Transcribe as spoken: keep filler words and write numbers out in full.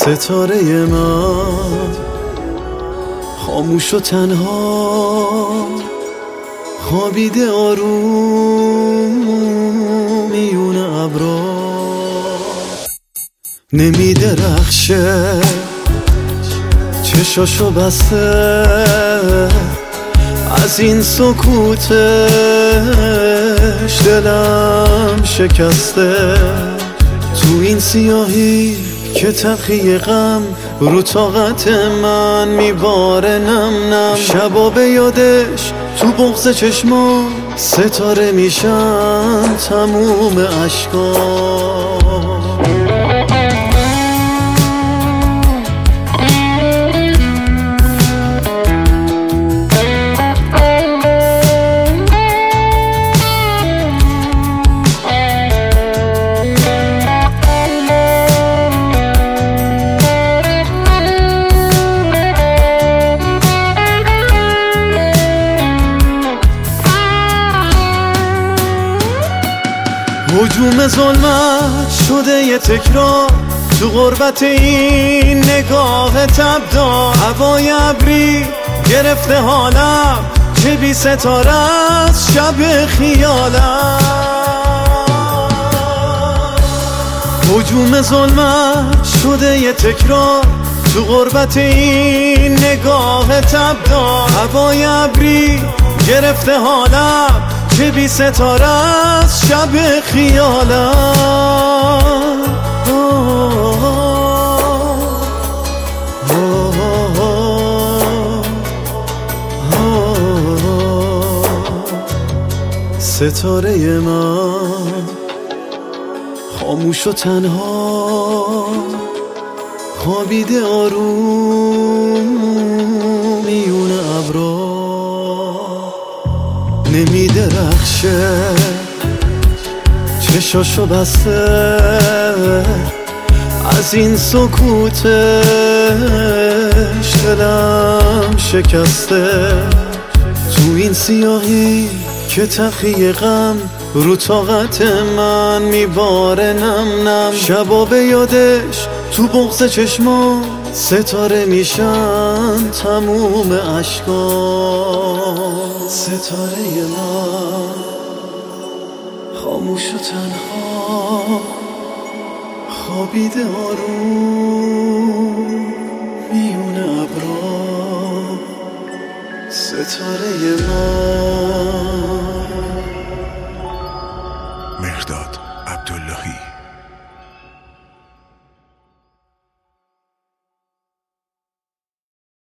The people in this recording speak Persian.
ستاره من خاموش و تنها خوابیده آروم میون ابرا، نمیدرخشه چشاشو بسته از این سکوتش دلم شکسته. تو این سیاهی که تلخی غم رو طاقت من میباره نم نم، شبا به یادش تو بغض چشما ستاره میشن تموم عشقا. هجوم ظلمت شده یه تکرار تو غربت این نگاه تبدار، هوای ابری گرفته حالم چه بی ستاره از شب خیالم. هجوم ظلمت شده یه تکرار تو غربت این نگاه تبدار، هوای ابری گرفته حالم چه بی ستاره از شب خیالم. ستاره من خاموش و تنها خوابیده آروم میون ابرا، نمیدرخشه چشاشو بسته از این سکوتش دلم شکسته. تو این سیاهی که تلخی غم رو طاقت من میباره نم نم، شبا به یادش تو بغض چشما ستاره میشن تموم عشقا. ستاره من خاموش و تنها خوابیده آروم میون ابرا، ستاره من. مهرداد